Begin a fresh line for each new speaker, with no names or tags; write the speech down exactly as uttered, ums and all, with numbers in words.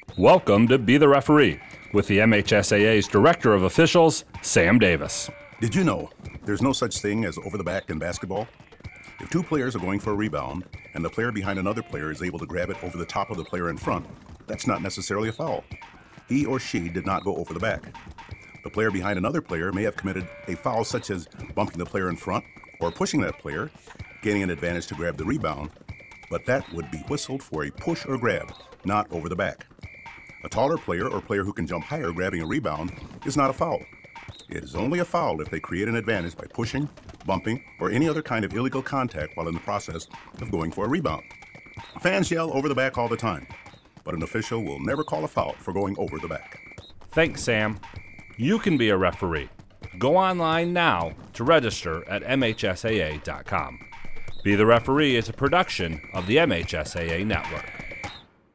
Welcome to Be the Referee with the M H S A A's Director of Officials, Sam Davis.
Did you know there's no such thing as over the back in basketball? If two players are going for a rebound and the player behind another player is able to grab it over the top of the player in front, that's not necessarily a foul. He or she did not go over the back. The player behind another player may have committed a foul such as bumping the player in front or pushing that player, gaining an advantage to grab the rebound, but that would be whistled for a push or grab, not over the back. A taller player or player who can jump higher grabbing a rebound is not a foul. It is only a foul if they create an advantage by pushing, bumping, or any other kind of illegal contact while in the process of going for a rebound. Fans yell over the back all the time, but an official will never call a foul for going over the back.
Thanks, Sam. You can be a referee. Go online now to register at M H S A A dot com. Be the Referee is a production of the M H S A A Network.